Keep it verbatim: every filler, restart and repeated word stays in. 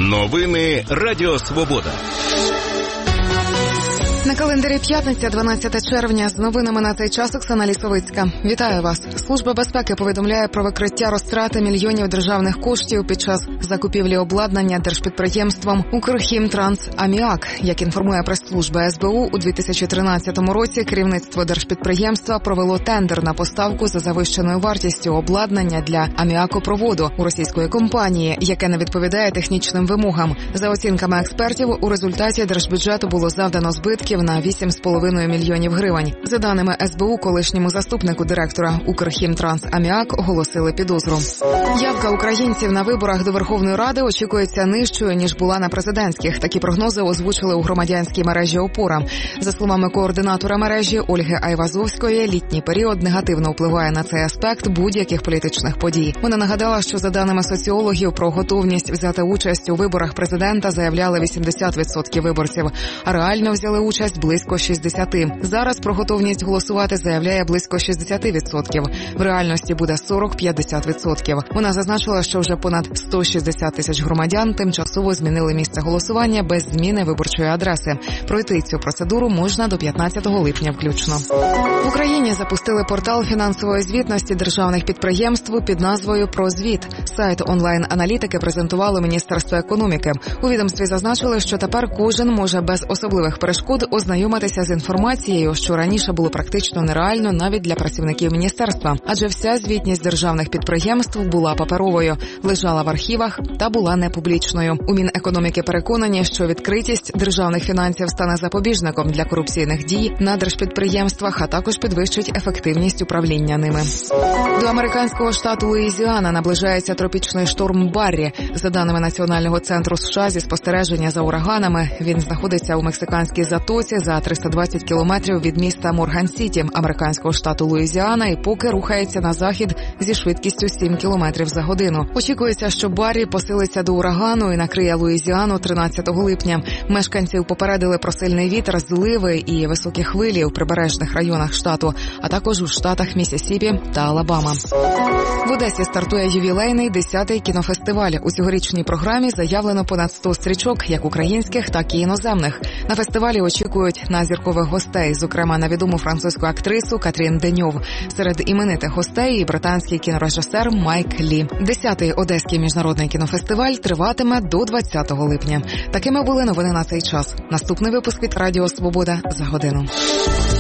Новини Радіо Свобода. На календарі п'ятниця, дванадцяте червня. З новинами на цей час Оксана Лісовицька. Вітаю вас. Служба безпеки повідомляє про викриття розтрати мільйонів державних коштів під час закупівлі обладнання держпідприємством «Укрхімтрансаміак». Як інформує прес-служба ес бе у, у дві тисячі тринадцятому році керівництво держпідприємства провело тендер на поставку за завищеною вартістю обладнання для аміакопроводу у російської компанії, яке не відповідає технічним вимогам. За оцінками експертів, у результаті держбюджету було завдано збитків на вісім з половиною мільйонів гривень. За даними ес бе у, колишньому заступнику директора «Укрхімтрансаміак» оголосили підозру. Явка українців на виборах до Верховної Ради очікується нижчою, ніж була на президентських. Такі прогнози озвучили у громадянській мережі «Опора». За словами координатора мережі Ольги Айвазовської, літній період негативно впливає на цей аспект будь-яких політичних подій. Вона нагадала, що за даними соціологів, про готовність взяти участь у виборах президента заявляли вісімдесят відсотків виборців, а реально взяли участь близько шістдесят відсотків. Зараз про готовність голосувати заявляє близько шістдесят відсотків. В реальності буде сорок-п'ятдесят відсотків. Вона зазначила, що вже понад сто шістдесят тисяч громадян тимчасово змінили місце голосування без зміни виборчої адреси. Пройти цю процедуру можна до п'ятнадцятого липня включно. В Україні запустили портал фінансової звітності державних підприємств під назвою «Прозвіт». Сайт онлайн-аналітики презентувало Міністерство економіки. У відомстві зазначили, що тепер кожен може без особливих перешкод ознайомитися з інформацією, що раніше було практично нереально навіть для працівників міністерства. Адже вся звітність державних підприємств була паперовою, лежала в архівах та була непублічною. У Мінекономіки переконані, що відкритість державних фінансів стане запобіжником для корупційних дій на держпідприємствах, а також підвищить ефективність управління ними. До американського штату Луїзіана наближається тропічний шторм Баррі. За даними Національного центру США зі спостереження за ураганами, він знаходиться у мексиканській затоці за триста двадцять кілометрів від міста Морган-Сіті, американського штату Луїзіана, і поки рухається на захід зі швидкістю сім кілометрів за годину. Очікується, що Баррі посилиться до урагану і накриє Луїзіану тринадцятого липня. Мешканців попередили про сильний вітер, зливи і високі хвилі у прибережних районах штату, а також у штатах Міссісіпі та Алабама. В Одесі стартує ювілейний десятий кінофестиваль. У цьогорічній програмі заявлено понад сто стрічок, як українських, так і іноземних. На фестивалі очікують на зіркових гостей, зокрема на відому французьку актрису Катрін Деньов. Серед іменитих гостей і британський кінорежисер Майк Лі. Десятий Одеський міжнародний кінофестиваль триватиме до двадцятого липня. Такими були новини на цей час. Наступний випуск від Радіо Свобода за годину.